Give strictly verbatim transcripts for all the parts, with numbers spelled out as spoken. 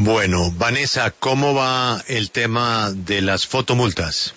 Bueno, Vanessa, ¿cómo va el tema de las fotomultas?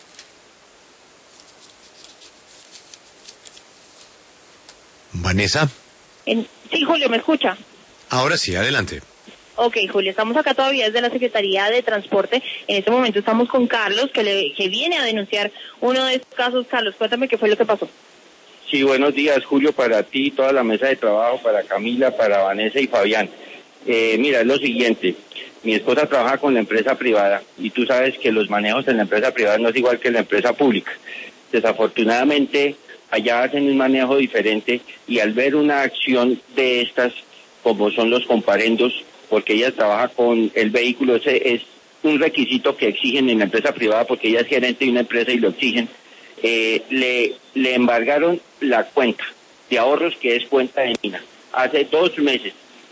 Vanessa. En... Sí, Julio, ¿me escucha? Ahora sí, adelante. Ok, Julio, estamos acá todavía desde la Secretaría de Transporte. En este momento estamos con Carlos, que, le, que viene a denunciar uno de estos casos. Carlos, cuéntame qué fue lo que pasó. Sí, buenos días, Julio, para ti, toda la mesa de trabajo, para Camila, para Vanessa y Fabián. Eh, mira, es lo siguiente. Mi esposa trabaja con la empresa privada y tú sabes que los manejos en la empresa privada no es igual que en la empresa pública. Desafortunadamente, allá hacen un manejo diferente y al ver una acción de estas, como son los comparendos, porque ella trabaja con el vehículo, ese es un requisito que exigen en la empresa privada porque ella es gerente de una empresa y lo exigen, eh, le, le embargaron la cuenta de ahorros que es cuenta de mina hace dos meses.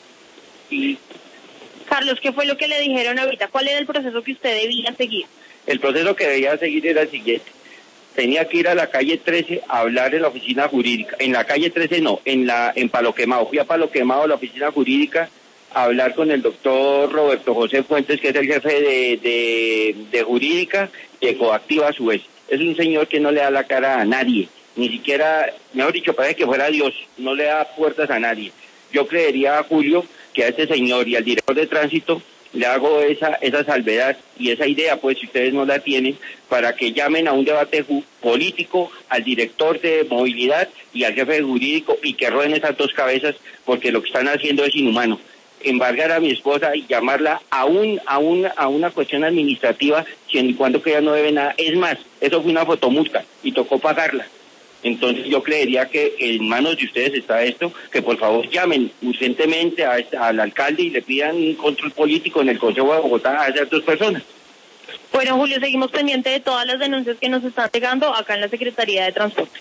Y Carlos, ¿qué fue lo que le dijeron ahorita? ¿Cuál era el proceso que usted debía seguir? El proceso que debía seguir era el siguiente. Tenía que ir a la calle trece a hablar en la oficina jurídica. En la calle trece no, en la en Palo Quemado. Fui a Palo Quemado, a la oficina jurídica, a hablar con el doctor Roberto José Fuentes, que es el jefe de, de, de jurídica, de Coactiva a su vez. Es un señor que no le da la cara a nadie, ni siquiera, mejor dicho, parece que fuera Dios, no le da puertas a nadie. Yo creería, Julio, que a este señor y al director de tránsito le hago esa esa salvedad y esa idea, pues si ustedes no la tienen, para que llamen a un debate ju- político al director de movilidad y al jefe jurídico y que rueden esas dos cabezas, porque lo que están haciendo es inhumano. Embargar a mi esposa y llamarla a un a un a una cuestión administrativa, siendo y cuando que ella no debe nada. Es más, eso fue una fotomulta y tocó pagarla. Entonces yo creería que en manos de ustedes está esto, que por favor llamen urgentemente a este, al alcalde y le pidan un control político en el Consejo de Bogotá a esas dos personas. Bueno, Julio, seguimos pendiente de todas las denuncias que nos están llegando acá en la Secretaría de Transporte.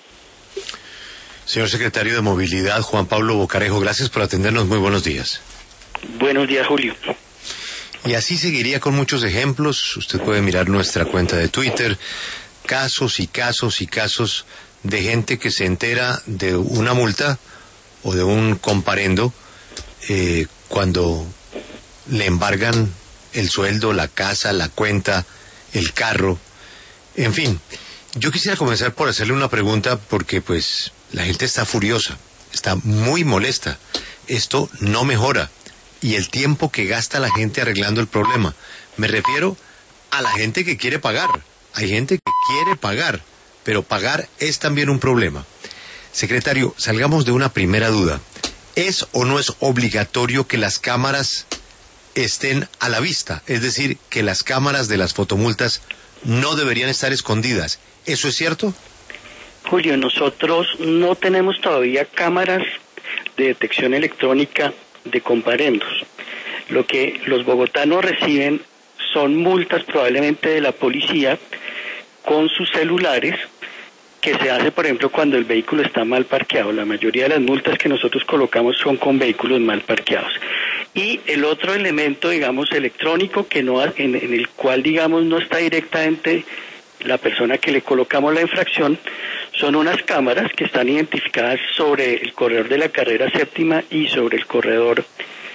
Señor secretario de Movilidad, Juan Pablo Bocarejo, gracias por atendernos. Muy buenos días. Buenos días, Julio. Y así seguiría con muchos ejemplos. Usted puede mirar nuestra cuenta de Twitter. Casos y casos y casos de gente que se entera de una multa o de un comparendo eh, cuando le embargan el sueldo, la casa, la cuenta, el carro, en fin. Yo quisiera comenzar por hacerle una pregunta porque pues la gente está furiosa, está muy molesta. Esto no mejora y el tiempo que gasta la gente arreglando el problema. Me refiero a la gente que quiere pagar. Hay gente que quiere pagar, pero pagar es también un problema. Secretario, salgamos de una primera duda. ¿Es o no es obligatorio que las cámaras estén a la vista? Es decir, que las cámaras de las fotomultas no deberían estar escondidas. ¿Eso es cierto? Julio, nosotros no tenemos todavía cámaras de detección electrónica de comparendos. Lo que los bogotanos reciben son multas probablemente de la policía con sus celulares, que se hace, por ejemplo, cuando el vehículo está mal parqueado. La mayoría de las multas que nosotros colocamos son con vehículos mal parqueados. Y el otro elemento, digamos, electrónico, que no en, en el cual, digamos, no está directamente la persona que le colocamos la infracción, son unas cámaras que están identificadas sobre el corredor de la carrera séptima y sobre el corredor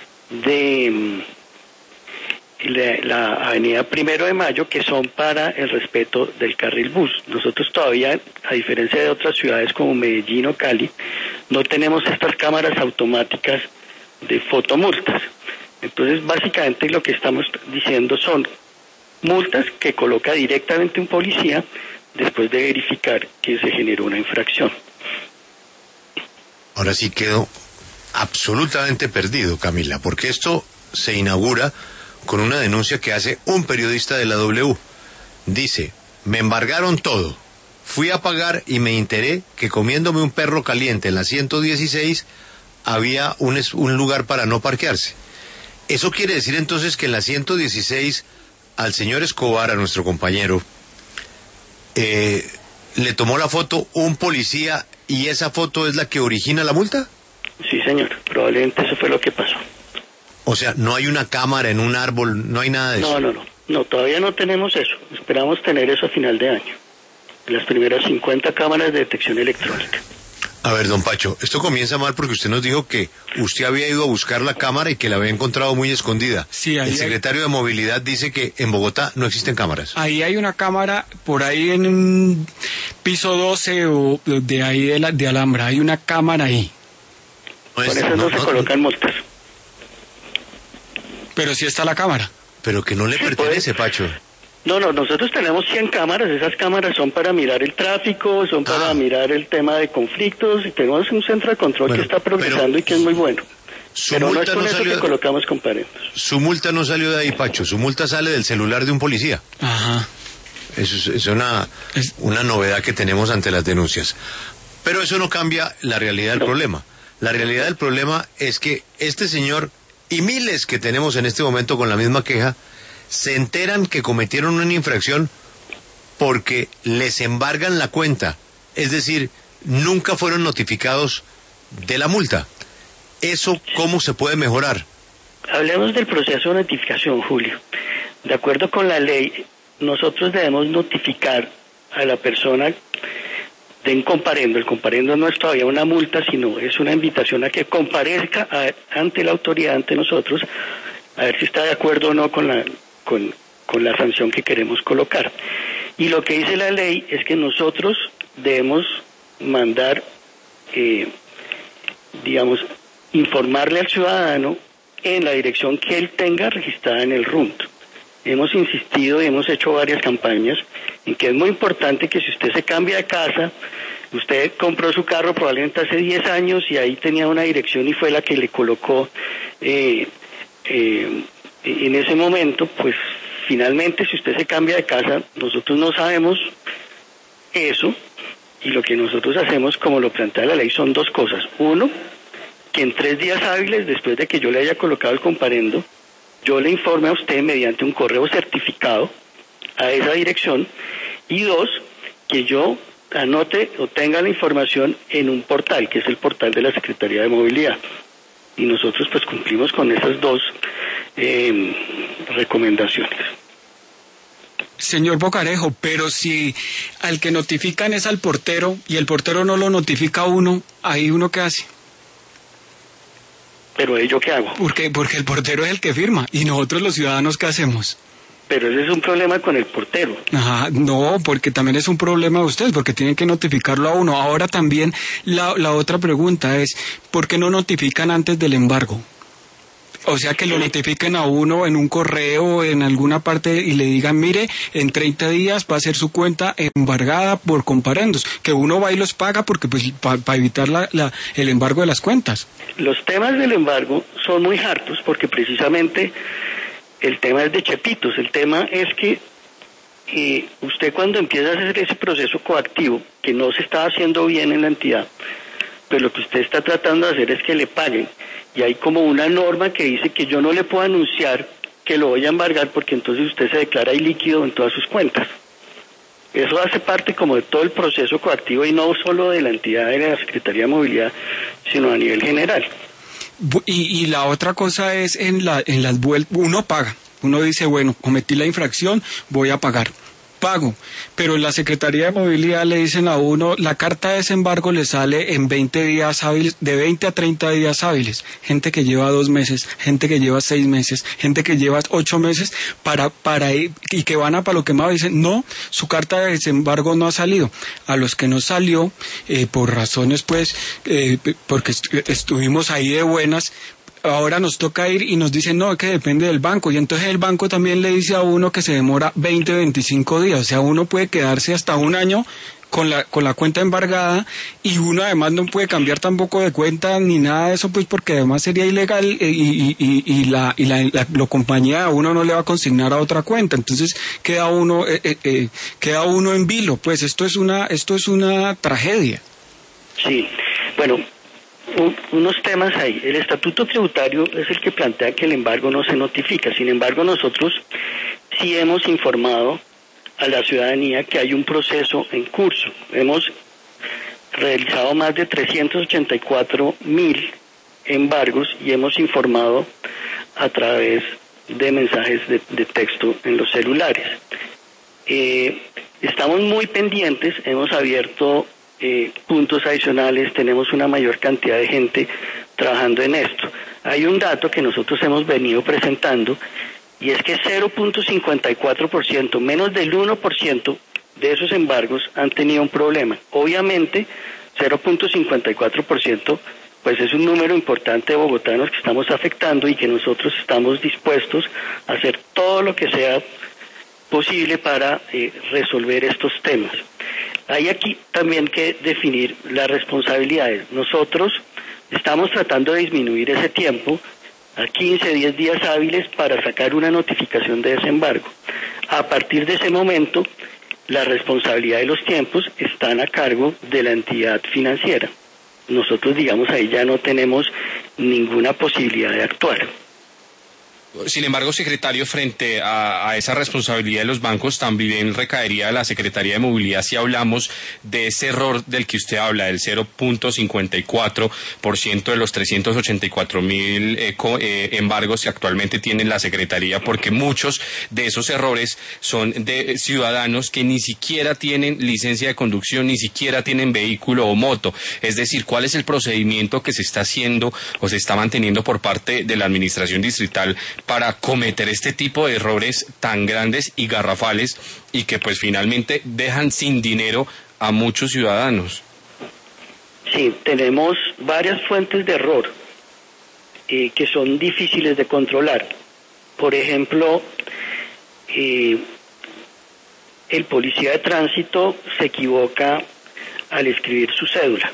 de la, la avenida Primero de Mayo, que son para el respeto del carril bus. Nosotros todavía, a diferencia de otras ciudades como Medellín o Cali, no tenemos estas cámaras automáticas de fotomultas. Entonces, básicamente lo que estamos diciendo son multas que coloca directamente un policía después de verificar que se generó una infracción. Ahora sí quedo absolutamente perdido, Camila, porque esto se inaugura con una denuncia que hace un periodista de la W. Dice, me embargaron todo, fui a pagar y me enteré que comiéndome un perro caliente en la ciento dieciséis había un, un lugar para no parquearse. Eso quiere decir entonces que en la ciento dieciséis al señor Escobar, a nuestro compañero, eh, le tomó la foto un policía y esa foto es la que origina la multa. Sí, señor, probablemente eso fue lo que pasó. O sea, no hay una cámara en un árbol, no hay nada de eso. No, no, no, no, todavía no tenemos eso. Esperamos tener eso a final de año. Las primeras cincuenta cámaras de detección electrónica. A ver, don Pacho, esto comienza mal porque usted nos dijo que usted había ido a buscar la cámara y que la había encontrado muy escondida. Sí, ahí el secretario hay... de Movilidad dice que en Bogotá no existen cámaras. Ahí hay una cámara, por ahí en un piso doce o de ahí de, la, de Alhambra, hay una cámara ahí. No es, Por eso no, no se no, colocan no. multas. Pero sí está la cámara. Pero que no le sí, pertenece, pues... Pacho. No, no, nosotros tenemos cien cámaras, esas cámaras son para mirar el tráfico, son ah. para mirar el tema de conflictos, y tenemos un centro de control bueno, que está progresando pero, y que es muy bueno. Pero no es con no eso que colocamos comparendos. Su multa no salió de ahí, Pacho, su multa sale del celular de un policía. Ajá. Eso es, es, una, es una novedad que tenemos ante las denuncias. Pero eso no cambia la realidad del no. problema. La realidad del problema es que este señor y miles que tenemos en este momento con la misma queja, se enteran que cometieron una infracción porque les embargan la cuenta, es decir, nunca fueron notificados de la multa. ¿Eso cómo se puede mejorar? Hablemos del proceso de notificación, Julio. De acuerdo con la ley, nosotros debemos notificar a la persona de un comparendo. El comparendo no es todavía una multa, sino es una invitación a que comparezca a, ante la autoridad, ante nosotros, a ver si está de acuerdo o no con la Con, con la sanción que queremos colocar. Y lo que dice la ley es que nosotros debemos mandar, eh, digamos, informarle al ciudadano en la dirección que él tenga registrada en el R U N T. Hemos insistido y hemos hecho varias campañas en que es muy importante que si usted se cambia de casa, usted compró su carro probablemente hace diez años y ahí tenía una dirección y fue la que le colocó eh, eh, en ese momento, pues finalmente si usted se cambia de casa, nosotros no sabemos eso, y lo que nosotros hacemos, como lo plantea la ley, son dos cosas. Uno, que en tres días hábiles después de que yo le haya colocado el comparendo, yo le informe a usted mediante un correo certificado a esa dirección, y dos, que yo anote o tenga la información en un portal, que es el portal de la Secretaría de Movilidad. Y nosotros pues cumplimos con esas dos eh, recomendaciones. Señor Bocarejo, pero si al que notifican es al portero y el portero no lo notifica a uno, ¿ahí uno qué hace? ¿Pero yo qué hago? Porque, porque el portero es el que firma, y nosotros los ciudadanos, ¿qué hacemos? Pero ese es un problema con el portero. Ajá, no, porque también es un problema de ustedes, porque tienen que notificarlo a uno. Ahora también la, la otra pregunta es, ¿por qué no notifican antes del embargo? O sea, que lo notifiquen a uno en un correo, en alguna parte, y le digan, mire, en treinta días va a ser su cuenta embargada por comparendos, que uno va y los paga porque pues para pa evitar la, la, el embargo de las cuentas. Los temas del embargo son muy hartos porque precisamente el tema es de chepitos. El tema es que eh, usted cuando empieza a hacer ese proceso coactivo, que no se está haciendo bien en la entidad, pues lo que usted está tratando de hacer es que le paguen. Y hay como una norma que dice que yo no le puedo anunciar que lo voy a embargar porque entonces usted se declara ilíquido en todas sus cuentas. Eso hace parte como de todo el proceso coactivo y no solo de la entidad de la Secretaría de Movilidad, sino a nivel general. Y, y la otra cosa es en, la, en las vueltas, uno paga, uno dice, bueno, cometí la infracción, voy a pagar. Pago, pero en la Secretaría de Movilidad le dicen a uno, la carta de desembargo le sale en veinte días hábiles, de veinte a treinta días hábiles. Gente que lleva dos meses, gente que lleva seis meses, gente que lleva ocho meses para, para ir, y que van a Palo Quemado y dicen, no, su carta de desembargo no ha salido. A los que no salió, eh, por razones pues, eh, porque est- estuvimos ahí de buenas, ahora nos toca ir y nos dicen, no, que depende del banco, y entonces el banco también le dice a uno que se demora veinte, veinticinco días, o sea, uno puede quedarse hasta un año con la con la cuenta embargada, y uno además no puede cambiar tampoco de cuenta ni nada de eso, pues porque además sería ilegal, y, y, y, y la y la, la, la compañía a uno no le va a consignar a otra cuenta, entonces queda uno eh, eh, eh, queda uno en vilo. Pues esto es una esto es una tragedia. Sí, bueno, unos temas ahí. El estatuto tributario es el que plantea que el embargo no se notifica. Sin embargo, nosotros sí hemos informado a la ciudadanía que hay un proceso en curso. Hemos realizado más de trescientos ochenta y cuatro mil embargos y hemos informado a través de mensajes de, de texto en los celulares. Eh, estamos muy pendientes, hemos abierto eh, puntos adicionales, tenemos una mayor cantidad de gente trabajando en esto. Hay un dato que nosotros hemos venido presentando y es que cero punto cincuenta y cuatro por ciento, menos del uno por ciento de esos embargos han tenido un problema. Obviamente, cero punto cincuenta y cuatro por ciento pues es un número importante de bogotanos que estamos afectando y que nosotros estamos dispuestos a hacer todo lo que sea posible para eh, resolver estos temas. Hay aquí también que definir las responsabilidades. Nosotros estamos tratando de disminuir ese tiempo a quince, diez días hábiles para sacar una notificación de desembargo. A partir de ese momento, la responsabilidad de los tiempos están a cargo de la entidad financiera. Nosotros, digamos, ahí ya no tenemos ninguna posibilidad de actuar. Sin embargo, secretario, frente a, a esa responsabilidad de los bancos, también recaería la Secretaría de Movilidad si hablamos de ese error del que usted habla, del cero punto cincuenta y cuatro por ciento de los trescientos ochenta y cuatro mil eh, eh, embargos que actualmente tiene la Secretaría, porque muchos de esos errores son de ciudadanos que ni siquiera tienen licencia de conducción, ni siquiera tienen vehículo o moto. Es decir, ¿cuál es el procedimiento que se está haciendo o se está manteniendo por parte de la Administración Distrital para cometer este tipo de errores tan grandes y garrafales y que pues finalmente dejan sin dinero a muchos ciudadanos? Sí, tenemos varias fuentes de error eh, que son difíciles de controlar. Por ejemplo, eh, el policía de tránsito se equivoca al escribir su cédula,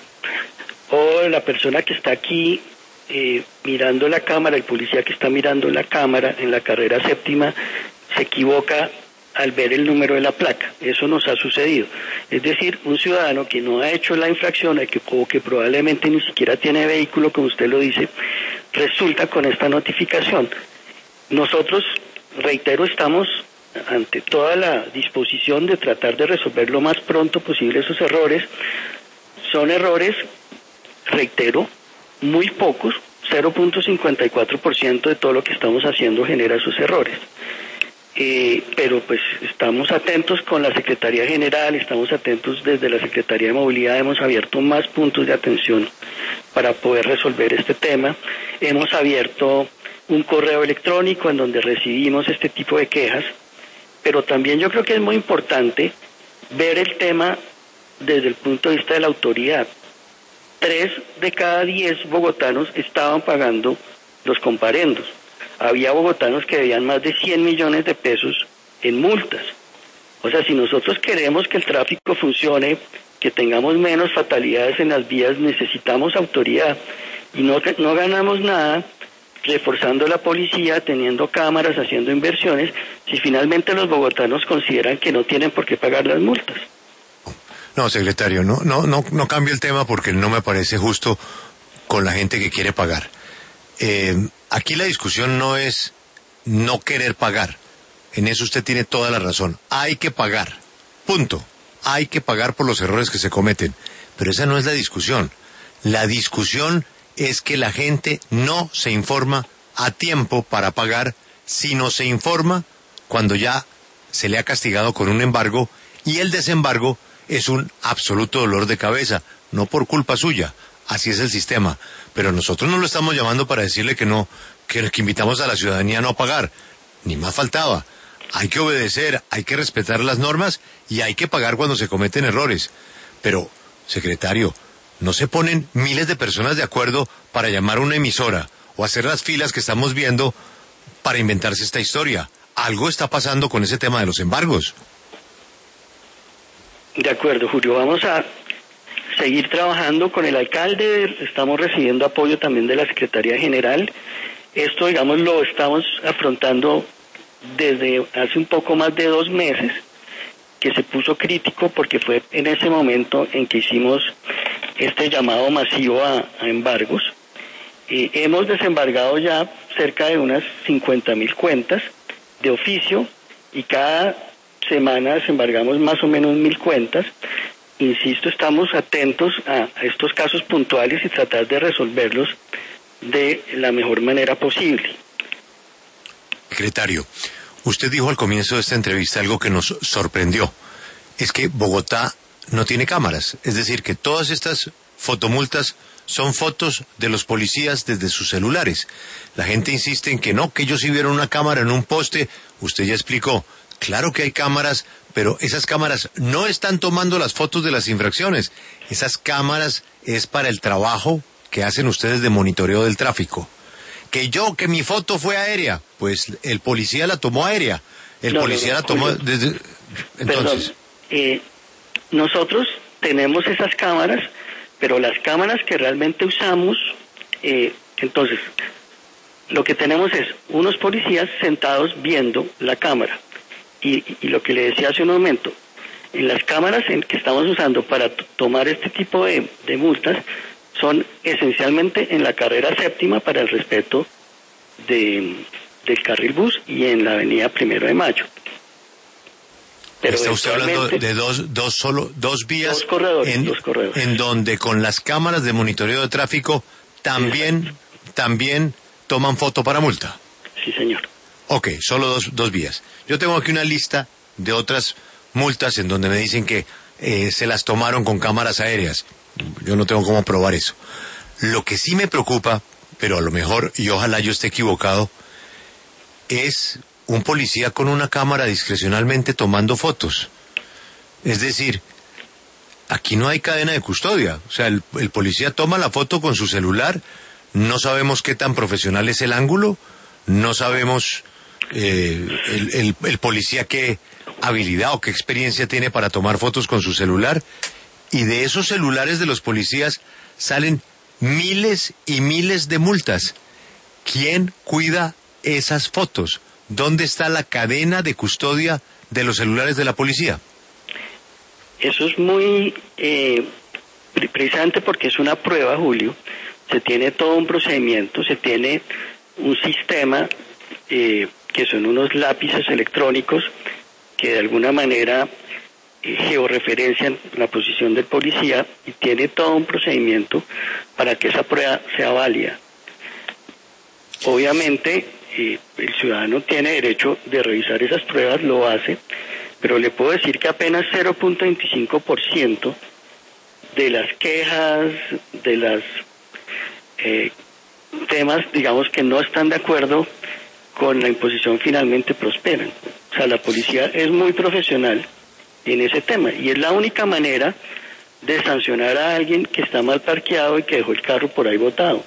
o la persona que está aquí Eh, mirando la cámara, el policía que está mirando la cámara en la carrera séptima se equivoca al ver el número de la placa. Eso nos ha sucedido. Es decir, un ciudadano que no ha hecho la infracción o que, o que probablemente ni siquiera tiene vehículo, como usted lo dice, resulta con esta notificación. Nosotros, reitero, estamos ante toda la disposición de tratar de resolver lo más pronto posible esos errores. Son errores, reitero, muy pocos, cero punto cincuenta y cuatro por ciento de todo lo que estamos haciendo genera esos errores. Eh, pero pues estamos atentos con la Secretaría General, estamos atentos desde la Secretaría de Movilidad, hemos abierto más puntos de atención para poder resolver este tema. Hemos abierto un correo electrónico en donde recibimos este tipo de quejas, pero también yo creo que es muy importante ver el tema desde el punto de vista de la autoridad. Tres de cada diez bogotanos estaban pagando los comparendos. Había bogotanos que debían más de cien millones de pesos en multas. O sea, si nosotros queremos que el tráfico funcione, que tengamos menos fatalidades en las vías, necesitamos autoridad. Y no, no ganamos nada reforzando la policía, teniendo cámaras, haciendo inversiones, si finalmente los bogotanos consideran que no tienen por qué pagar las multas. No, secretario, no, no, no, no cambie el tema porque no me parece justo con la gente que quiere pagar. Eh, aquí la discusión no es no querer pagar. En eso usted tiene toda la razón. Hay que pagar. Punto. Hay que pagar por los errores que se cometen. Pero esa no es la discusión. La discusión es que la gente no se informa a tiempo para pagar, sino se informa cuando ya se le ha castigado con un embargo y el desembargo es un absoluto dolor de cabeza, no por culpa suya, así es el sistema, pero nosotros no lo estamos llamando para decirle que no, que, que invitamos a la ciudadanía a no pagar, ni más faltaba. Hay que obedecer, hay que respetar las normas y hay que pagar cuando se cometen errores. Pero, secretario, no se ponen miles de personas de acuerdo para llamar a una emisora o hacer las filas que estamos viendo para inventarse esta historia. Algo está pasando con ese tema de los embargos. De acuerdo, Julio, vamos a seguir trabajando con el alcalde, estamos recibiendo apoyo también de la Secretaría General. Esto, digamos, lo estamos afrontando desde hace un poco más de dos meses, que se puso crítico porque fue en ese momento en que hicimos este llamado masivo a, a embargos. Eh, hemos desembargado ya cerca de unas cincuenta mil cuentas de oficio y cada semana desembargamos más o menos mil cuentas. Insisto, estamos atentos a, a estos casos puntuales y tratar de resolverlos de la mejor manera posible. Secretario, usted dijo al comienzo de esta entrevista algo que nos sorprendió. Es que Bogotá no tiene cámaras. Es decir, que todas estas fotomultas son fotos de los policías desde sus celulares. La gente insiste en que no, que ellos sí vieron una cámara en un poste. Usted ya explicó, claro que hay cámaras, pero esas cámaras no están tomando las fotos de las infracciones. Esas cámaras es para el trabajo que hacen ustedes de monitoreo del tráfico. Que yo, que mi foto fue aérea, pues el policía la tomó aérea. El no, policía no, no, la tomó Julio, desde... Entonces... Perdón, eh, nosotros tenemos esas cámaras, pero las cámaras que realmente usamos, eh, entonces, lo que tenemos es unos policías sentados viendo la cámara. Y, y lo que le decía hace un momento, en las cámaras en que estamos usando para t- tomar este tipo de, de multas, son esencialmente en la carrera séptima para el respeto de, del carril bus y en la avenida Primero de Mayo. Pero está usted hablando de dos, dos solo, dos vías dos corredores, en, dos corredores. en donde con las cámaras de monitoreo de tráfico también, Exacto. también toman foto para multa. Sí, señor. Ok, solo dos, dos vías. Yo tengo aquí una lista de otras multas en donde me dicen que eh, se las tomaron con cámaras aéreas. Yo no tengo cómo probar eso. Lo que sí me preocupa, pero a lo mejor, y ojalá yo esté equivocado, es un policía con una cámara discrecionalmente tomando fotos. Es decir, aquí no hay cadena de custodia. O sea, el, el policía toma la foto con su celular, no sabemos qué tan profesional es el ángulo, no sabemos eh, el, el, el policía qué habilidad o qué experiencia tiene para tomar fotos con su celular, y de esos celulares de los policías salen miles y miles de multas. ¿Quién cuida esas fotos? ¿Dónde está la cadena de custodia de los celulares de la policía? Eso es muy, eh, precisamente porque es una prueba, Julio, se tiene todo un procedimiento, se tiene un sistema eh, que son unos lápices electrónicos que de alguna manera eh, georreferencian la posición del policía y tiene todo un procedimiento para que esa prueba sea válida. Obviamente, eh, el ciudadano tiene derecho de revisar esas pruebas, lo hace, pero le puedo decir que apenas cero punto veinticinco por ciento de las quejas, de las eh, temas, digamos, que no están de acuerdo con la imposición finalmente prosperan. O sea, la policía es muy profesional en ese tema y es la única manera de sancionar a alguien que está mal parqueado y que dejó el carro por ahí botado.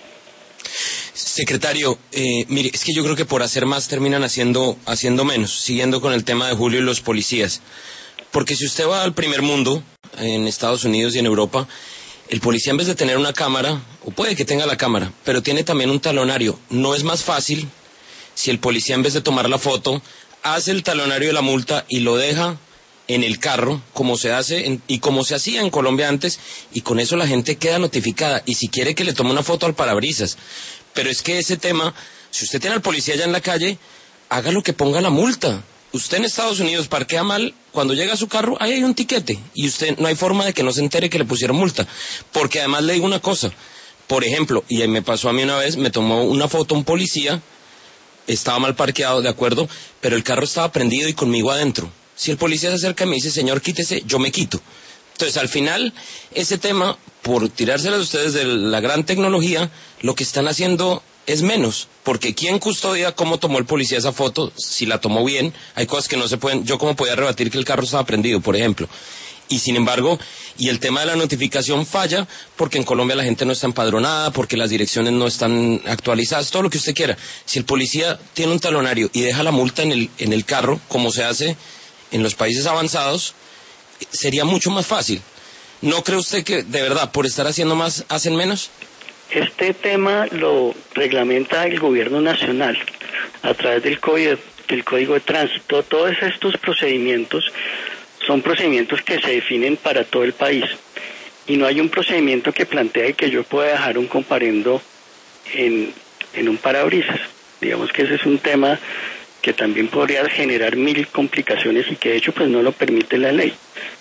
Secretario, eh, mire, es que yo creo que por hacer más terminan haciendo, haciendo menos, siguiendo con el tema de Julio y los policías. Porque si usted va al primer mundo, en Estados Unidos y en Europa, el policía en vez de tener una cámara, o puede que tenga la cámara, pero tiene también un talonario. ¿No es más fácil si el policía en vez de tomar la foto, hace el talonario de la multa y lo deja en el carro, como se hace en, y como se hacía en Colombia antes, y con eso la gente queda notificada, y si quiere que le tome una foto al parabrisas? Pero es que ese tema, si usted tiene al policía allá en la calle, haga lo que ponga la multa. Usted en Estados Unidos parquea mal, cuando llega a su carro, ahí hay un tiquete, y usted no hay forma de que no se entere que le pusieron multa. Porque además le digo una cosa, por ejemplo, y me pasó a mí una vez, me tomó una foto un policía, estaba mal parqueado, de acuerdo, pero el carro estaba prendido y conmigo adentro. Si el policía se acerca y me dice, señor, quítese, yo me quito. Entonces, al final, ese tema, por tirárselas a ustedes de la gran tecnología, lo que están haciendo es menos. Porque ¿quién custodia cómo tomó el policía esa foto? Si la tomó bien, hay cosas que no se pueden... Yo como podía rebatir que el carro estaba prendido, por ejemplo. Y sin embargo, y el tema de la notificación falla porque en Colombia la gente no está empadronada, porque las direcciones no están actualizadas, todo lo que usted quiera. Si el policía tiene un talonario y deja la multa en el, en el carro, como se hace en los países avanzados, sería mucho más fácil. ¿No cree usted que, de verdad, por estar haciendo más, hacen menos? Este tema lo reglamenta el gobierno nacional a través del código, del código de tránsito. Todos estos procedimientos son procedimientos que se definen para todo el país y no hay un procedimiento que plantee que yo pueda dejar un comparendo en, en un parabrisas. Digamos que ese es un tema que también podría generar mil complicaciones y que de hecho pues no lo permite la ley.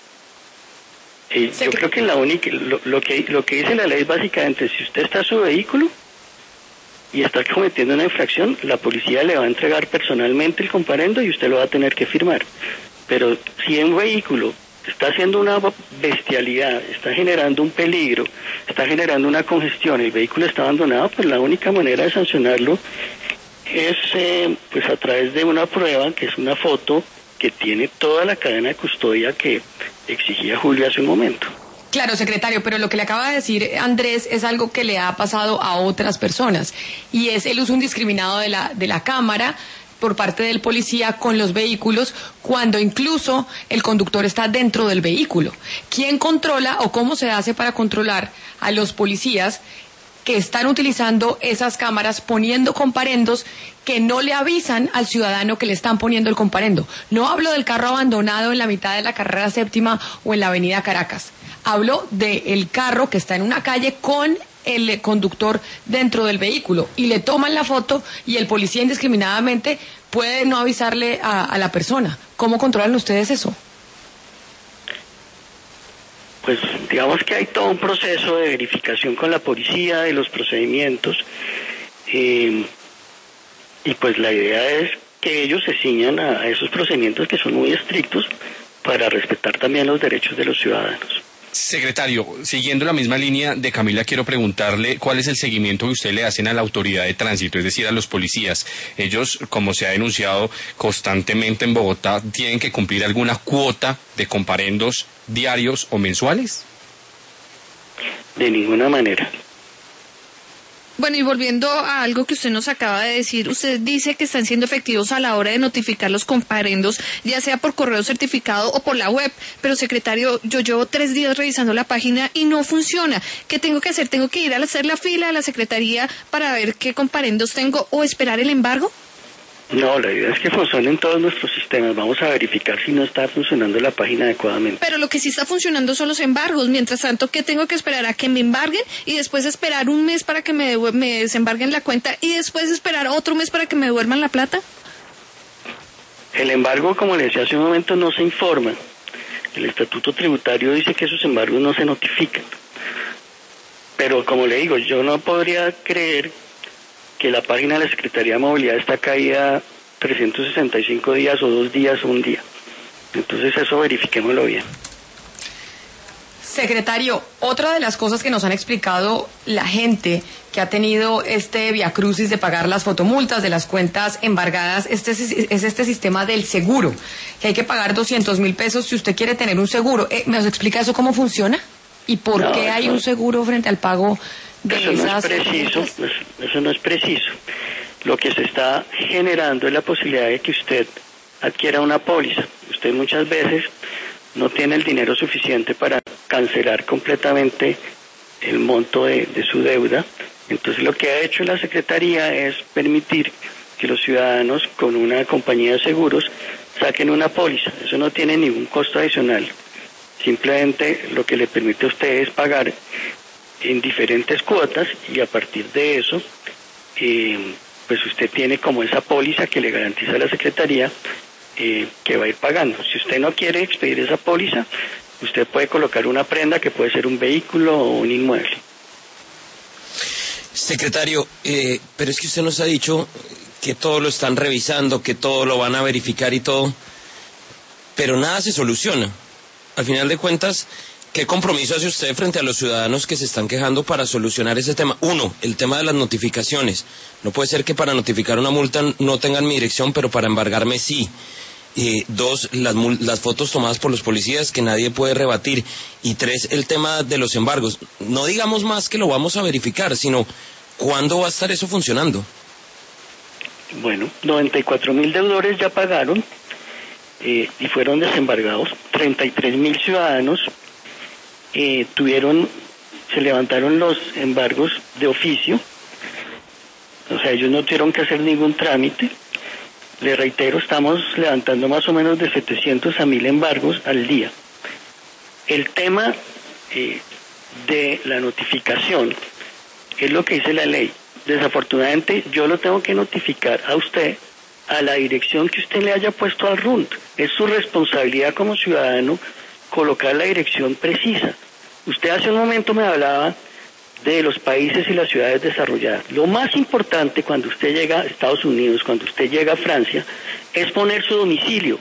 Y yo creo que la única, lo, lo que lo que dice la ley es básicamente, si usted está en su vehículo y está cometiendo una infracción, la policía le va a entregar personalmente el comparendo y usted lo va a tener que firmar. Pero si en un vehículo está haciendo una bestialidad, está generando un peligro, está generando una congestión, el vehículo está abandonado, pues la única manera de sancionarlo es eh, pues a través de una prueba, que es una foto que tiene toda la cadena de custodia que exigía Julio hace un momento. Claro, secretario, pero lo que le acaba de decir Andrés es algo que le ha pasado a otras personas, y es el uso indiscriminado de la, de la cámara por parte del policía con los vehículos, cuando incluso el conductor está dentro del vehículo. ¿Quién controla o cómo se hace para controlar a los policías que están utilizando esas cámaras poniendo comparendos que no le avisan al ciudadano que le están poniendo el comparendo? No hablo del carro abandonado en la mitad de la carrera séptima o en la avenida Caracas. Hablo del carro que está en una calle con el conductor dentro del vehículo, y le toman la foto y el policía indiscriminadamente puede no avisarle a, a la persona. ¿Cómo controlan ustedes eso? Pues digamos que hay todo un proceso de verificación con la policía de los procedimientos, eh, y pues la idea es que ellos se ciñan a, a esos procedimientos que son muy estrictos para respetar también los derechos de los ciudadanos. Secretario, siguiendo la misma línea de Camila, quiero preguntarle cuál es el seguimiento que usted le hacen a la autoridad de tránsito, es decir, a los policías. Ellos, como se ha denunciado constantemente en Bogotá, ¿tienen que cumplir alguna cuota de comparendos diarios o mensuales? De ninguna manera. Bueno, y volviendo a algo que usted nos acaba de decir, usted dice que están siendo efectivos a la hora de notificar los comparendos, ya sea por correo certificado o por la web, pero secretario, yo llevo tres días revisando la página y no funciona. ¿Qué tengo que hacer? ¿Tengo que ir a hacer la fila a la secretaría para ver qué comparendos tengo o esperar el embargo? No, la idea es que funcionen todos nuestros sistemas. Vamos a verificar si no está funcionando la página adecuadamente. Pero lo que sí está funcionando son los embargos. Mientras tanto, ¿qué tengo que esperar? ¿A que me embarguen? Y después esperar un mes para que me, me desembarguen la cuenta y después esperar otro mes para que me devuelvan la plata. El embargo, como le decía hace un momento, no se informa. El estatuto tributario dice que esos embargos no se notifican. Pero como le digo, yo no podría creer que la página de la Secretaría de Movilidad está caída trescientos sesenta y cinco días o dos días o un día. Entonces eso verifiquémoslo bien. Secretario, otra de las cosas que nos han explicado la gente que ha tenido este viacrucis de pagar las fotomultas de las cuentas embargadas, este es, es este sistema del seguro, que hay que pagar doscientos mil pesos si usted quiere tener un seguro. Eh, ¿Me explica eso cómo funciona? ¿Y por no, qué hay un seguro frente al pago de eso esas? No es preciso, eso, eso no es preciso. Lo que se está generando es la posibilidad de que usted adquiera una póliza. Usted muchas veces no tiene el dinero suficiente para cancelar completamente el monto de, de su deuda. Entonces lo que ha hecho la Secretaría es permitir que los ciudadanos con una compañía de seguros saquen una póliza. Eso no tiene ningún costo adicional. Simplemente lo que le permite a usted es pagar en diferentes cuotas y a partir de eso, eh, pues usted tiene como esa póliza que le garantiza la Secretaría eh, que va a ir pagando. Si usted no quiere expedir esa póliza, usted puede colocar una prenda que puede ser un vehículo o un inmueble. Secretario, eh, pero es que usted nos ha dicho que todo lo están revisando, que todo lo van a verificar y todo, pero nada se soluciona. Al final de cuentas, ¿qué compromiso hace usted frente a los ciudadanos que se están quejando para solucionar ese tema? Uno, el tema de las notificaciones. No puede ser que para notificar una multa no tengan mi dirección, pero para embargarme sí. Eh, dos, las, las fotos tomadas por los policías que nadie puede rebatir. Y tres, el tema de los embargos. No digamos más que lo vamos a verificar, sino ¿cuándo va a estar eso funcionando? Bueno, noventa y cuatro mil deudores ya pagaron eh, y fueron desembargados. treinta y tres mil ciudadanos eh, tuvieron, se levantaron los embargos de oficio. O sea, ellos no tuvieron que hacer ningún trámite. Le reitero, estamos levantando más o menos de setecientos a mil embargos al día. El tema eh, de la notificación es lo que dice la ley. Desafortunadamente, yo lo tengo que notificar a usted a la dirección que usted le haya puesto al R U N T. Es su responsabilidad como ciudadano colocar la dirección precisa. Usted hace un momento me hablaba de los países y las ciudades desarrolladas. Lo más importante cuando usted llega a Estados Unidos, cuando usted llega a Francia, es poner su domicilio.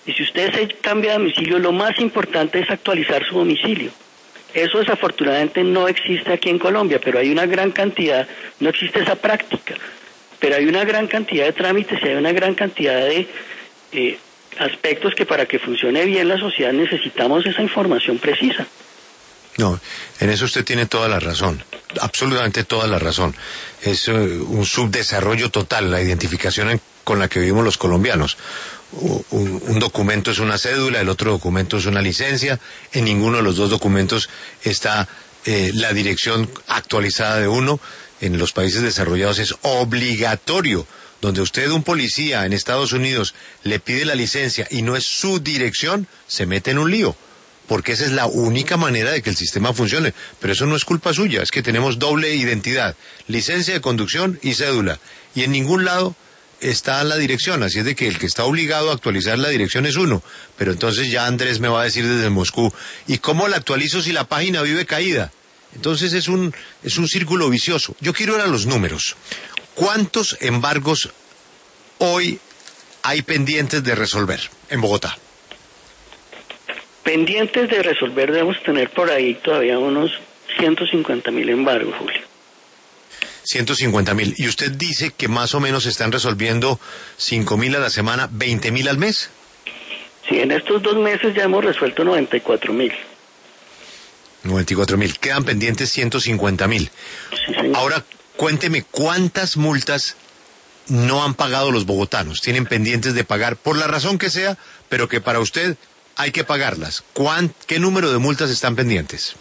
Y si usted se cambia de domicilio, lo más importante es actualizar su domicilio. Eso desafortunadamente no existe aquí en Colombia, pero hay una gran cantidad, no existe esa práctica, pero hay una gran cantidad de trámites y hay una gran cantidad de eh, aspectos que para que funcione bien la sociedad necesitamos esa información precisa. No, en eso usted tiene toda la razón, absolutamente toda la razón. Es uh, un subdesarrollo total la identificación en, con la que vivimos los colombianos. Un, un documento es una cédula, el otro documento es una licencia, en ninguno de los dos documentos está eh, la dirección actualizada de uno. En los países desarrollados es obligatorio, donde usted, un policía en Estados Unidos, le pide la licencia y no es su dirección, se mete en un lío, porque esa es la única manera de que el sistema funcione. Pero eso no es culpa suya, es que tenemos doble identidad, licencia de conducción y cédula, y en ningún lado está la dirección, así es de que el que está obligado a actualizar la dirección es uno. Pero entonces ya Andrés me va a decir desde Moscú, ¿y cómo la actualizo si la página vive caída? Entonces es un, es un círculo vicioso. Yo quiero ir a los números. ¿Cuántos embargos hoy hay pendientes de resolver en Bogotá? Pendientes de resolver debemos tener por ahí todavía unos ciento cincuenta mil embargos, Julio. ciento cincuenta mil. ¿Y usted dice que más o menos están resolviendo cinco mil a la semana, veinte mil al mes? Sí, en estos dos meses ya hemos resuelto noventa y cuatro mil. noventa y cuatro mil. Quedan pendientes ciento cincuenta mil. Sí, señor. Ahora, cuénteme, ¿cuántas multas no han pagado los bogotanos? Tienen pendientes de pagar, por la razón que sea, pero que para usted hay que pagarlas. ¿Cuán, ¿Qué número de multas están pendientes?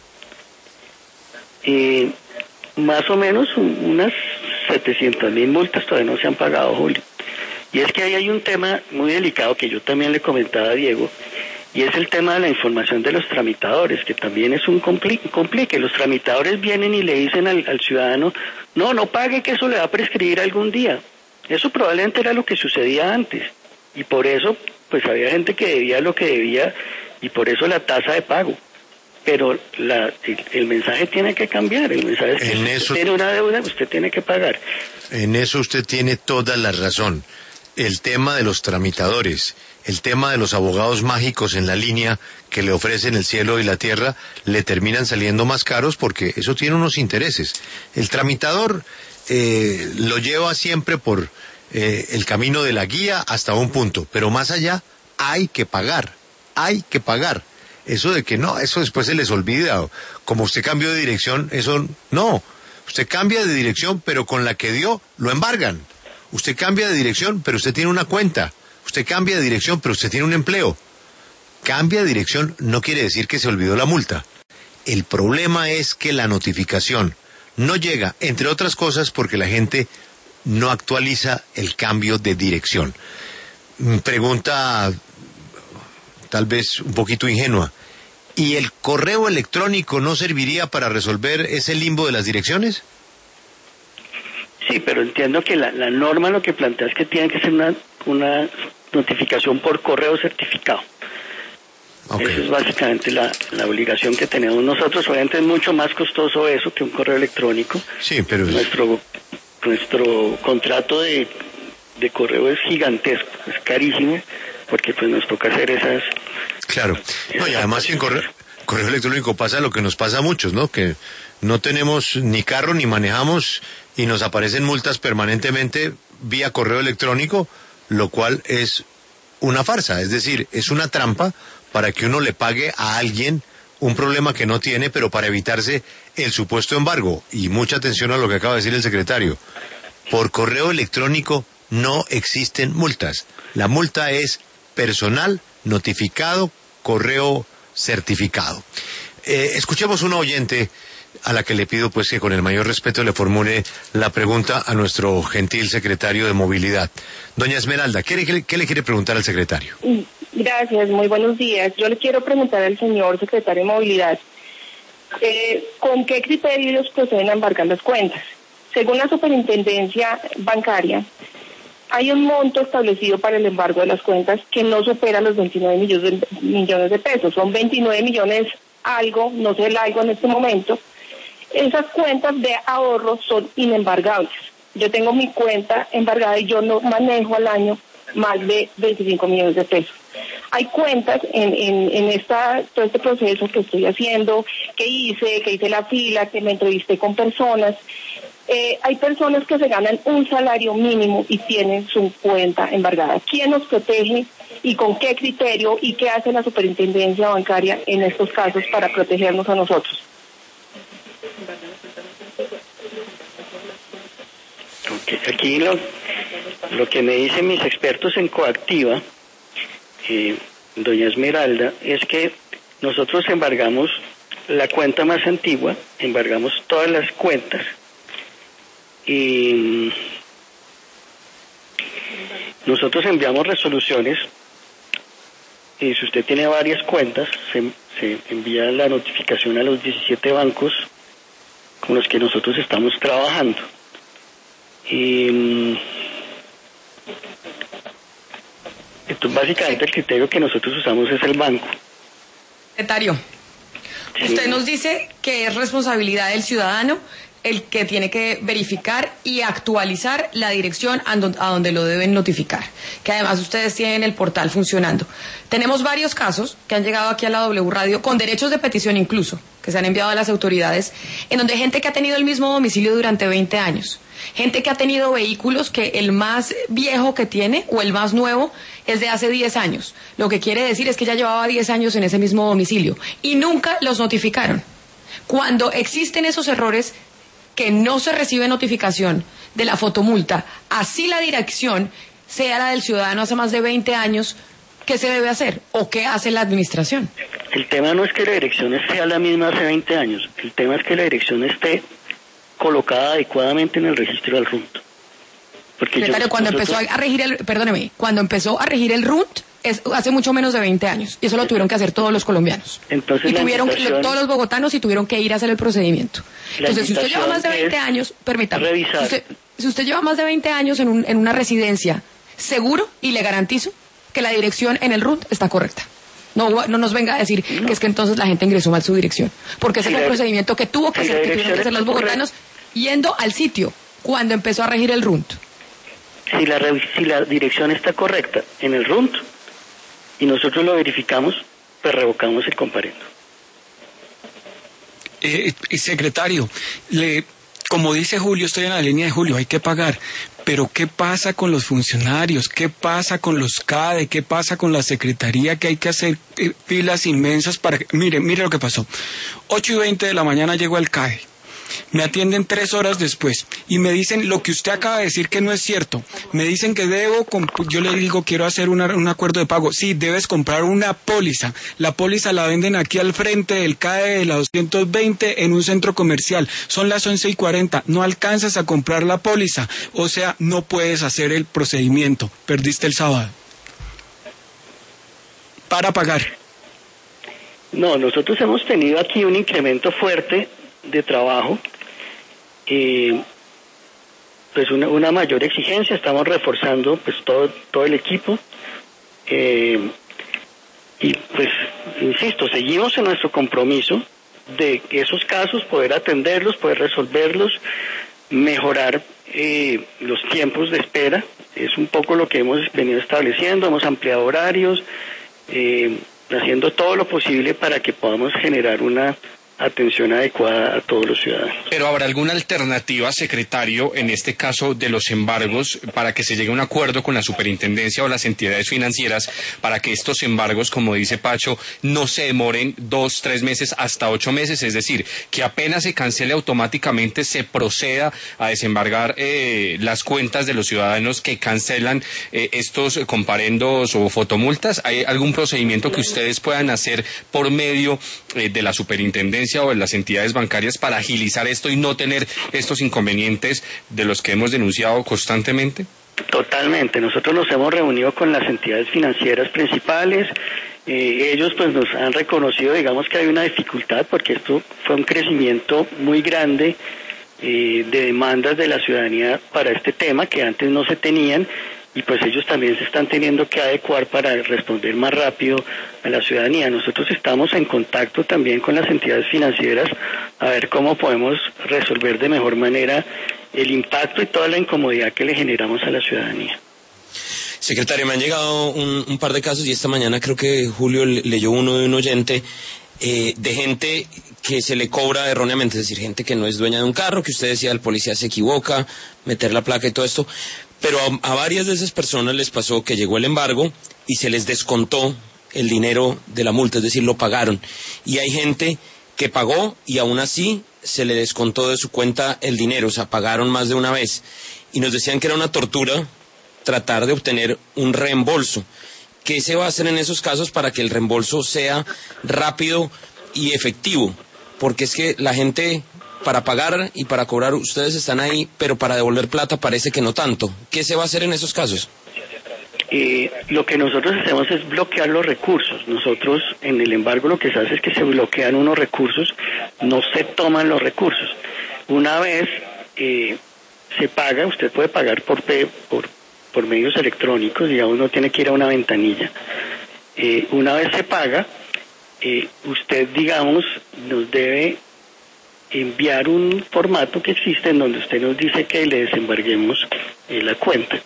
Eh, más o menos unas setecientas mil multas todavía no se han pagado, Julio. Y es que ahí hay un tema muy delicado que yo también le comentaba a Diego, y es el tema de la información de los tramitadores, que también es un complique. complique. Los tramitadores vienen y le dicen al, al ciudadano, no, no pague, que eso le va a prescribir algún día. Eso probablemente era lo que sucedía antes, y por eso pues había gente que debía lo que debía, y por eso la tasa de pago. Pero la, el, el mensaje tiene que cambiar, el mensaje es que En si eso- usted tiene una deuda, usted tiene que pagar. En eso usted tiene toda la razón. El tema de los tramitadores, el tema de los abogados mágicos en la línea que le ofrecen el cielo y la tierra, le terminan saliendo más caros porque eso tiene unos intereses. El tramitador eh, lo lleva siempre por eh, el camino de la guía hasta un punto, pero más allá hay que pagar, hay que pagar. Eso de que no, eso después se les olvida, o como usted cambió de dirección, eso no. Usted cambia de dirección, pero con la que dio, lo embargan. Usted cambia de dirección, pero usted tiene una cuenta. Usted cambia de dirección, pero usted tiene un empleo. Cambia de dirección no quiere decir que se olvidó la multa. El problema es que la notificación no llega, entre otras cosas, porque la gente no actualiza el cambio de dirección. Mm, Pregunta tal vez un poquito ingenua. ¿Y el correo electrónico no serviría para resolver ese limbo de las direcciones? Sí, pero entiendo que la, la norma lo que plantea es que tiene que ser una, una notificación por correo certificado. Okay. Eso es básicamente la, la obligación que tenemos nosotros. Obviamente es mucho más costoso eso que un correo electrónico. Sí, pero... Nuestro, nuestro contrato de, de correo es gigantesco, es carísimo, porque pues nos toca hacer esas... Claro. No, y además en correo, correo electrónico pasa lo que nos pasa a muchos, ¿no? Que no tenemos ni carro ni manejamos y nos aparecen multas permanentemente vía correo electrónico, lo cual es una farsa, es decir, es una trampa para que uno le pague a alguien un problema que no tiene, pero para evitarse el supuesto embargo. Y mucha atención a lo que acaba de decir el secretario. Por correo electrónico no existen multas. La multa es personal, notificado, correo certificado. Eh, escuchemos una oyente a la que le pido pues que con el mayor respeto le formule la pregunta a nuestro gentil secretario de Movilidad. Doña Esmeralda, ¿qué le, qué le quiere preguntar al secretario? Gracias, muy buenos días. Yo le quiero preguntar al señor secretario de Movilidad, eh, ¿con qué criterios proceden a embargar las cuentas? Según la superintendencia bancaria, hay un monto establecido para el embargo de las cuentas que no supera los veintinueve millones de, millones de pesos. Son veintinueve millones algo, no sé el algo en este momento. Esas cuentas de ahorro son inembargables. Yo tengo mi cuenta embargada y yo no manejo al año más de veinticinco millones de pesos. hay cuentas en, en, en esta, todo este proceso que estoy haciendo, que hice, que hice la fila, que me entrevisté con personas. Eh, hay personas que se ganan un salario mínimo y tienen su cuenta embargada. ¿Quién nos protege y con qué criterio y qué hace la superintendencia bancaria en estos casos para protegernos a nosotros? Okay. Aquí lo, lo que me dicen mis expertos en Coactiva, eh, doña Esmeralda, es que nosotros embargamos la cuenta más antigua, embargamos todas las cuentas y nosotros enviamos resoluciones y si usted tiene varias cuentas se, se envía la notificación a los diecisiete bancos con los que nosotros estamos trabajando y entonces básicamente el criterio que nosotros usamos es el banco. Secretario, sí. Usted nos dice que es responsabilidad del ciudadano el que tiene que verificar y actualizar la dirección a donde lo deben notificar, que además ustedes tienen el portal funcionando. Tenemos varios casos que han llegado aquí a la W Radio, con derechos de petición incluso, que se han enviado a las autoridades, en donde gente que ha tenido el mismo domicilio durante veinte años, gente que ha tenido vehículos que el más viejo que tiene o el más nuevo es de hace diez años. Lo que quiere decir es que ya llevaba diez años en ese mismo domicilio y nunca los notificaron. Cuando existen esos errores, que no se recibe notificación de la fotomulta, así la dirección sea la del ciudadano hace más de veinte años, ¿qué se debe hacer? ¿O qué hace la administración? El tema no es que la dirección sea la misma hace veinte años, el tema es que la dirección esté colocada adecuadamente en el registro del R U N T. Porque Secretario, yo, cuando nosotros... empezó a regir el, perdóneme, cuando empezó a regir el R U N T, es hace mucho menos de veinte años, y eso lo tuvieron que hacer todos los colombianos. Entonces, y tuvieron invitación... todos los bogotanos y tuvieron que ir a hacer el procedimiento. Entonces, si usted lleva más de veinte años, permítame, si usted, si usted lleva más de veinte años en, un, en una residencia, seguro, y le garantizo que la dirección en el R U N T está correcta. No, no nos venga a decir no. que es que entonces la gente ingresó mal su dirección, porque ese si fue un procedimiento que tuvo que hacer, que tuvieron que hacer los bogotanos yendo al sitio cuando empezó a regir el R U N T. Si la, si la dirección está correcta en el R U N T y nosotros lo verificamos, pues revocamos el comparendo. Eh, secretario, le, como dice Julio, estoy en la línea de Julio, hay que pagar. Pero ¿qué pasa con los funcionarios? ¿Qué pasa con los C A D E? ¿Qué pasa con la Secretaría? Que hay que hacer eh, filas inmensas para... Que, mire, mire lo que pasó. ocho y veinte de la mañana llegó al C A D E. Me atienden tres horas después y me dicen lo que usted acaba de decir que no es cierto. Me dicen que debo, yo le digo quiero hacer una, un acuerdo de pago. Sí, debes comprar una póliza. La póliza la venden aquí al frente del C A D E de la doscientos veinte en un centro comercial. Son las once y cuarenta. No alcanzas a comprar la póliza. O sea, no puedes hacer el procedimiento. Perdiste el sábado. Para pagar. No, nosotros hemos tenido aquí un incremento fuerte de trabajo, eh, pues una, una mayor exigencia, estamos reforzando pues todo todo el equipo eh, y pues insisto, seguimos en nuestro compromiso de esos casos, poder atenderlos, poder resolverlos, mejorar eh, los tiempos de espera, es un poco lo que hemos venido estableciendo, hemos ampliado horarios, eh, haciendo todo lo posible para que podamos generar una atención adecuada a todos los ciudadanos. Pero ¿habrá alguna alternativa, secretario, en este caso de los embargos, para que se llegue a un acuerdo con la superintendencia o las entidades financieras para que estos embargos, como dice Pacho, no se demoren dos, tres meses hasta ocho meses? Es decir, que apenas se cancele automáticamente se proceda a desembargar eh, las cuentas de los ciudadanos que cancelan eh, estos comparendos o fotomultas. ¿Hay algún procedimiento que ustedes puedan hacer por medio eh, de la superintendencia o en las entidades bancarias para agilizar esto y no tener estos inconvenientes de los que hemos denunciado constantemente? Totalmente. Nosotros nos hemos reunido con las entidades financieras principales. Eh, ellos pues nos han reconocido, digamos, que hay una dificultad porque esto fue un crecimiento muy grande eh, de demandas de la ciudadanía para este tema que antes no se tenían. Y pues ellos también se están teniendo que adecuar para responder más rápido a la ciudadanía. Nosotros estamos en contacto también con las entidades financieras a ver cómo podemos resolver de mejor manera el impacto y toda la incomodidad que le generamos a la ciudadanía. Secretario, me han llegado un, un par de casos y esta mañana creo que Julio leyó uno de un oyente eh, de gente que se le cobra erróneamente, es decir, gente que no es dueña de un carro, que usted decía el policía se equivoca, meter la placa y todo esto, pero a, a varias de esas personas les pasó que llegó el embargo y se les descontó el dinero de la multa, es decir, lo pagaron. Y hay gente que pagó y aún así se le descontó de su cuenta el dinero, o sea, pagaron más de una vez. Y nos decían que era una tortura tratar de obtener un reembolso. ¿Qué se va a hacer en esos casos para que el reembolso sea rápido y efectivo? Porque es que la gente, para pagar y para cobrar, ustedes están ahí, pero para devolver plata parece que no tanto. ¿Qué se va a hacer en esos casos? Eh, lo que nosotros hacemos es bloquear los recursos. Nosotros en el embargo lo que se hace es que se bloquean unos recursos, no se toman los recursos. Una vez eh, se paga, usted puede pagar por, por, por medios electrónicos, digamos, no tiene que ir a una ventanilla. Eh, una vez se paga, eh, usted, digamos, nos debe enviar un formato que existe en donde usted nos dice que le desembarguemos eh, la cuenta.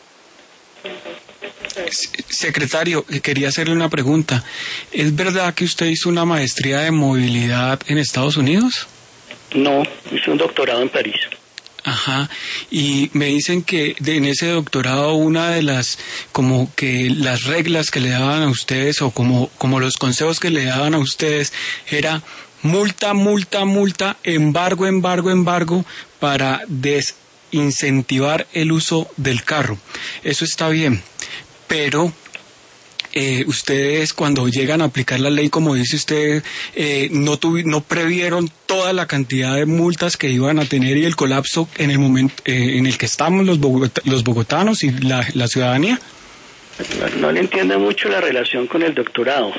Secretario, quería hacerle una pregunta. ¿Es verdad que usted hizo una maestría de movilidad en Estados Unidos? No, hice un doctorado en París. Ajá, y me dicen que de, en ese doctorado una de las, como que las reglas que le daban a ustedes o como, como los consejos que le daban a ustedes era multa, multa, multa, embargo, embargo, embargo para desincentivar el uso del carro. Eso está bien, pero eh, ustedes cuando llegan a aplicar la ley, como dice usted, eh, no tuvi, no previeron toda la cantidad de multas que iban a tener y el colapso en el momento eh, en el que estamos los, bogotá, los bogotanos y la, la ciudadanía. No, no le entiendo mucho la relación con el doctorado,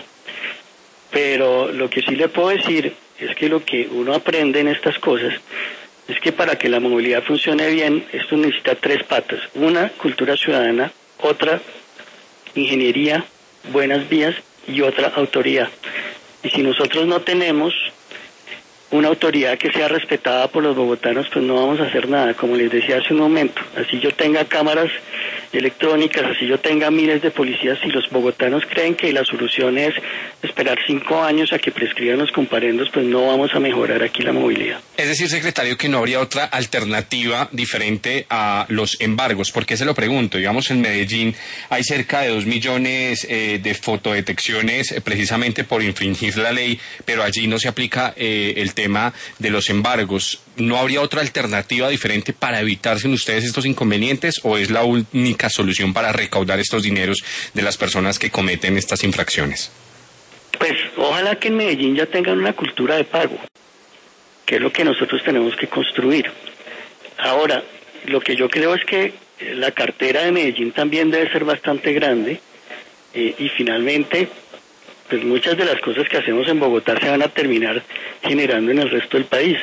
pero lo que sí le puedo decir es que lo que uno aprende en estas cosas es que para que la movilidad funcione bien, esto necesita tres patas. Una, cultura ciudadana; otra, ingeniería, buenas vías; y otra, autoridad. Y si nosotros no tenemos una autoridad que sea respetada por los bogotanos, pues no vamos a hacer nada. Como les decía hace un momento, así yo tenga cámaras electrónicas, así yo tenga miles de policías, si los bogotanos creen que la solución es esperar cinco años a que prescriban los comparendos, pues no vamos a mejorar aquí la movilidad. Es decir, secretario, que no habría otra alternativa diferente a los embargos. ¿Por qué se lo pregunto? Digamos, en Medellín hay cerca de dos millones eh, de fotodetecciones eh, precisamente por infringir la ley, pero allí no se aplica eh, el tema de los embargos. ¿No habría otra alternativa diferente para evitarse en ustedes estos inconvenientes o es la única solución para recaudar estos dineros de las personas que cometen estas infracciones? Pues ojalá que en Medellín ya tengan una cultura de pago, que es lo que nosotros tenemos que construir. Ahora, lo que yo creo es que la cartera de Medellín también debe ser bastante grande eh, y finalmente pues muchas de las cosas que hacemos en Bogotá se van a terminar generando en el resto del país.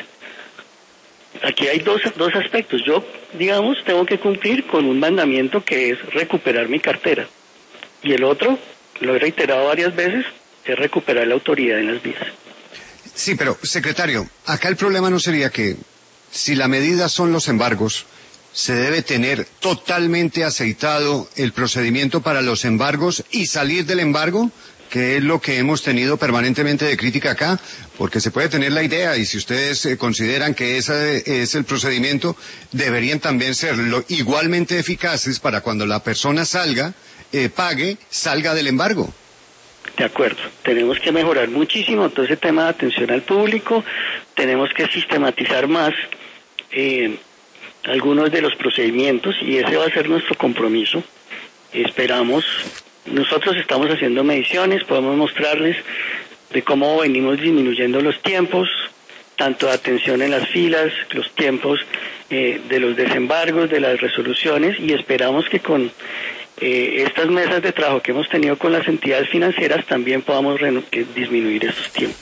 Aquí hay dos, dos aspectos. Yo, digamos, tengo que cumplir con un mandamiento que es recuperar mi cartera. Y el otro, lo he reiterado varias veces, es recuperar la autoridad en las vías. Sí, pero, secretario, acá el problema no sería que si la medida son los embargos, se debe tener totalmente aceitado el procedimiento para los embargos y salir del embargo, que es lo que hemos tenido permanentemente de crítica acá, porque se puede tener la idea, y si ustedes eh, consideran que ese es el procedimiento, deberían también ser lo, igualmente eficaces para cuando la persona salga, eh, pague, salga del embargo. De acuerdo, tenemos que mejorar muchísimo todo ese tema de atención al público, tenemos que sistematizar más eh, algunos de los procedimientos y ese va a ser nuestro compromiso. Esperamos. Nosotros estamos haciendo mediciones, podemos mostrarles de cómo venimos disminuyendo los tiempos, tanto de atención en las filas, los tiempos eh, de los desembargos, de las resoluciones, y esperamos que con eh, estas mesas de trabajo que hemos tenido con las entidades financieras también podamos eh, disminuir estos tiempos.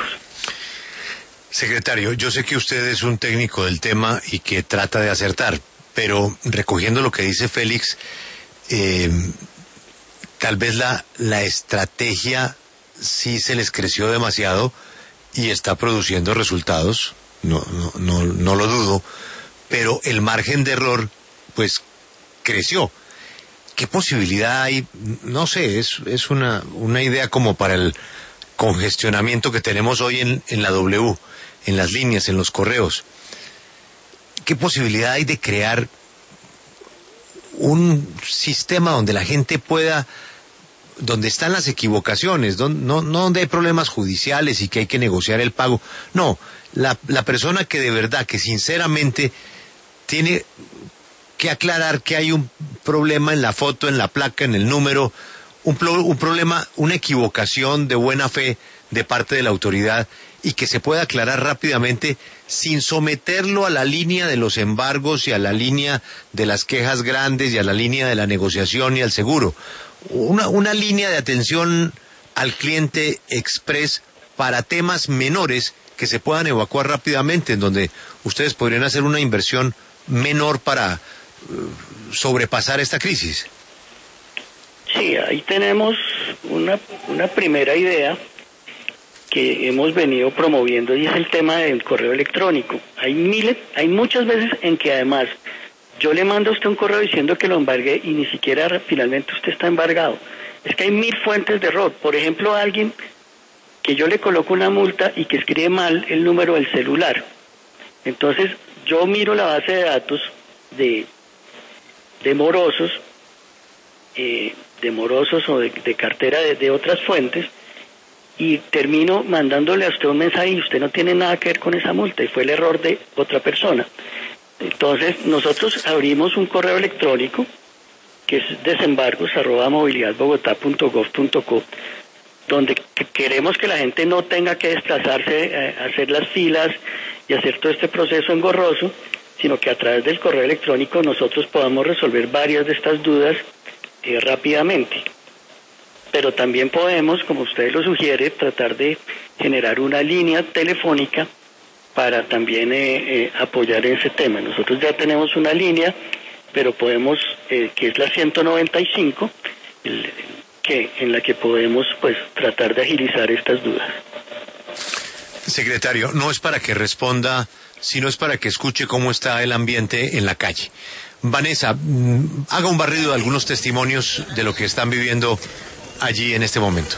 Secretario, yo sé que usted es un técnico del tema y que trata de acertar, pero recogiendo lo que dice Félix, eh, tal vez la, la estrategia sí se les creció demasiado y está produciendo resultados, no, no, no, no lo dudo, pero el margen de error, pues, creció. ¿qué posibilidad hay? No sé, es, es una, una idea como para el congestionamiento que tenemos hoy en, en la W, en las líneas, en los correos. ¿Qué posibilidad hay de crear un sistema donde la gente pueda, donde están las equivocaciones, donde, no, no donde hay problemas judiciales y que hay que negociar el pago? No, la, la persona que de verdad, que sinceramente tiene que aclarar que hay un problema en la foto, en la placa, en el número, un, pro, un problema, una equivocación de buena fe de parte de la autoridad, y que se pueda aclarar rápidamente sin someterlo a la línea de los embargos y a la línea de las quejas grandes y a la línea de la negociación y al seguro. Una, una línea de atención al cliente express para temas menores que se puedan evacuar rápidamente, en donde ustedes podrían hacer una inversión menor para uh, sobrepasar esta crisis. Sí, ahí tenemos una, una primera idea que hemos venido promoviendo, y es el tema del correo electrónico. Hay miles, hay muchas veces en que además yo le mando a usted un correo diciendo que lo embargué y ni siquiera finalmente usted está embargado. Es que hay mil fuentes de error. Por ejemplo, alguien que yo le coloco una multa y que escribe mal el número del celular. Entonces yo miro la base de datos de, de morosos, eh, de morosos o de, de cartera de, de otras fuentes, y termino mandándole a usted un mensaje y usted no tiene nada que ver con esa multa y fue el error de otra persona. Entonces nosotros abrimos un correo electrónico que es desembargos arroba movilidadbogotá punto gov punto co, donde queremos que la gente no tenga que desplazarse a hacer las filas y hacer todo este proceso engorroso, sino que a través del correo electrónico nosotros podamos resolver varias de estas dudas eh, rápidamente. Pero también podemos, como usted lo sugiere, tratar de generar una línea telefónica para también eh, eh, apoyar ese tema. Nosotros ya tenemos una línea, pero podemos, eh, que es la ciento noventa y cinco, el, que en la que podemos pues tratar de agilizar estas dudas. Secretario, no es para que responda, sino es para que escuche cómo está el ambiente en la calle. Vanessa, haga un barrido de algunos testimonios de lo que están viviendo allí en este momento.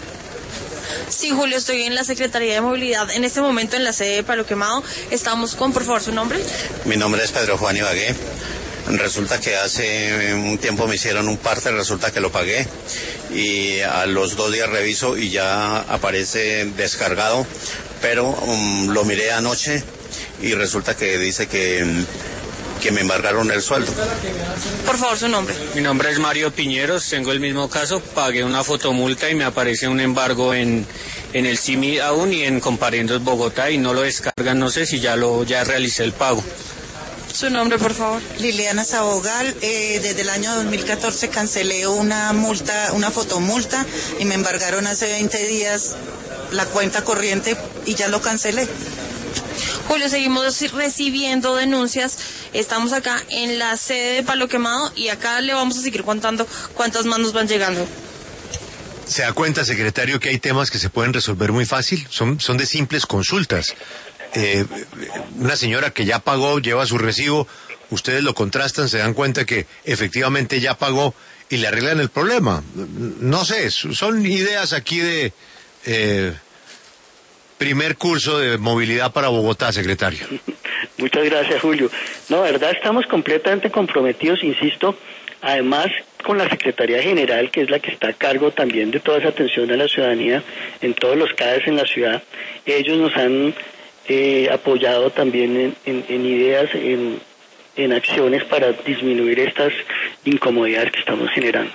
Sí, Julio, estoy en la Secretaría de Movilidad. En este momento en la sede de Palo Quemado. Estamos con, por favor, su nombre. Mi nombre es Pedro Juan Ibagué. Resulta que hace un tiempo me hicieron un parte, resulta que lo pagué y a los dos días reviso y ya aparece descargado, pero um, lo miré anoche y resulta que dice que... que me embargaron el sueldo. Por favor, su nombre. Mi nombre es Mario Piñeros, tengo el mismo caso, pagué una fotomulta y me aparece un embargo en, en el S I M I aún y en Comparendos Bogotá y no lo descargan, no sé si ya lo ya realicé el pago. Su nombre, por favor. Liliana Sabogal, eh, desde el año dos mil catorce cancelé una multa, una fotomulta y me embargaron hace veinte días la cuenta corriente y ya lo cancelé. Julio, seguimos recibiendo denuncias. Estamos acá en la sede de Palo Quemado y acá le vamos a seguir contando cuántas más nos van llegando. ¿Se da cuenta, secretario, que hay temas que se pueden resolver muy fácil? Son, son de simples consultas. Eh, una señora que ya pagó, lleva su recibo, ustedes lo contrastan, se dan cuenta que efectivamente ya pagó y le arreglan el problema. No sé, son ideas aquí de... Eh, primer curso de movilidad para Bogotá, secretario. Muchas gracias, Julio. No, de verdad estamos completamente comprometidos, insisto, además con la Secretaría General, que es la que está a cargo también de toda esa atención a la ciudadanía en todos los C A D E S en la ciudad. Ellos nos han eh, apoyado también en, en, en ideas, en, en acciones para disminuir estas incomodidades que estamos generando.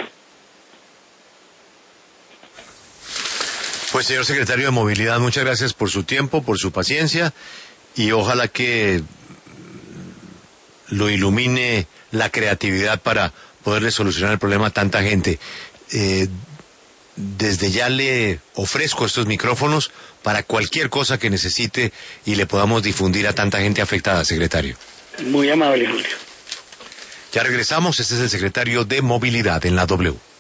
Pues, señor secretario de Movilidad, muchas gracias por su tiempo, por su paciencia, y ojalá que lo ilumine la creatividad para poderle solucionar el problema a tanta gente. Eh, desde ya le ofrezco estos micrófonos para cualquier cosa que necesite y le podamos difundir a tanta gente afectada, secretario. Muy amable, Julio. Ya regresamos, este es el secretario de Movilidad en la W.